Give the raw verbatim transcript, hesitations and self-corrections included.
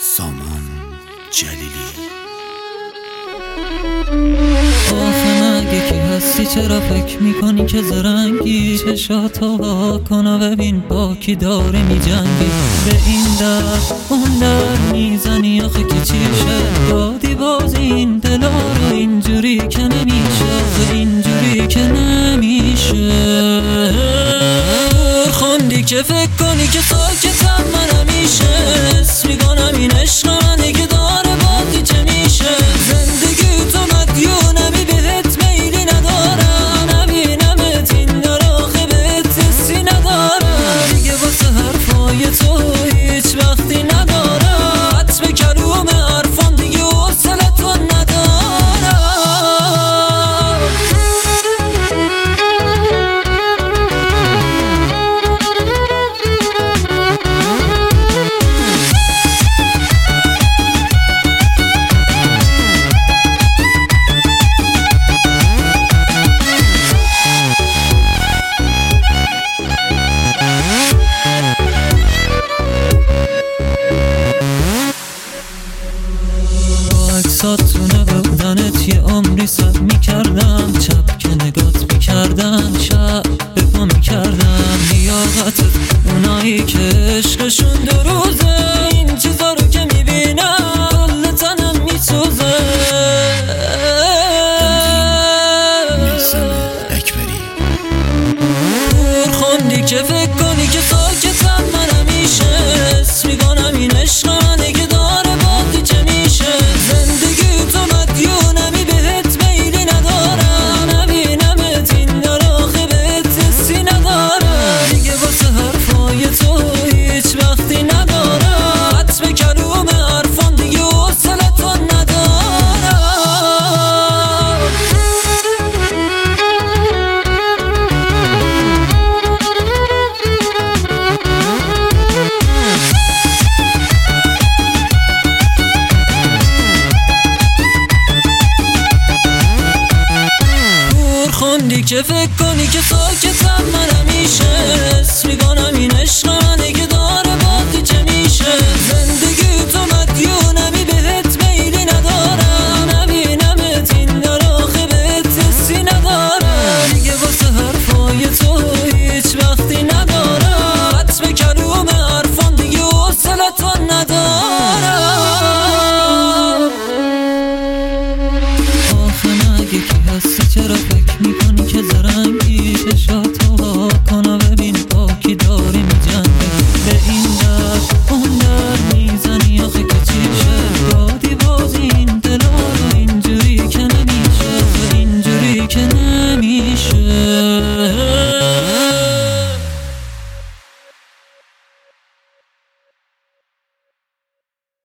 سامان جلیلی. آخه مگه کی هستی؟ چرا فکر میکنی که زرنگی؟ چشاتو وا کن و ببین با کی داره میجنگی. به این در اون در میزنی آخه که چیشه؟ دادی باز این دلا رو اینجوری که نمیشه، اینجوری که نمیشه. خوندی که فکر کنی که ساکتم من همیشه حس میکنم این عشق منه که داره باقی چه میشه. زندگی تو مدیونمی بهت میلی ندارم، نبینمت این داره آخه بهت حسی ندارم. دیگه واسه حرفای تو هیچ وقتی ندارم، حتم کلوم حرفان دیگه حوصلتو ندارم. ساتونه بودنت یه عمری سب میکردم، چپ که نگات میکردم شب به پا میکردم. لیاقتت اونایی که عشقشون دو روزه، این چیزا رو که میبینم کل تنم میسوزه. میرسم اکبری. دور خوندی که فکر کنی که ساکتم من همیشه حس میکنم این عشق منه که داره باقی چه میشه. زندگی تو مدیونمی بهت میلی ندارم، نبینمت این داره آخه بهت حسی ندارم. دیگه واسه حرفای تو هیچ وقتی ندارم، حتم کلوم حرفان دیگه حوصلتو ندارم. خوندی که فکر کنی که ساکتم من همیشه حس میکنم این عشق منه که داره باقی چه میشه. زندگی تو مدیونمی بهت میلی ندارم، نبینمت این داره آخه بهت حسی ندارم. دیگه واسه حرفای تو هیچ وقتی ندارم، حتم کلوم حرفان دیگه حوصلتو ندارم. آخه مگه کی هستی؟ چرا فکر میکنی که زرنگی؟ چشاتو وا کن و ببین با کی داری میجنگی. به این در اون در میزنی آخه که چیشه؟ دادی باز این دلا رو اینجوری که نمیشه، اینجوری که نمیشه.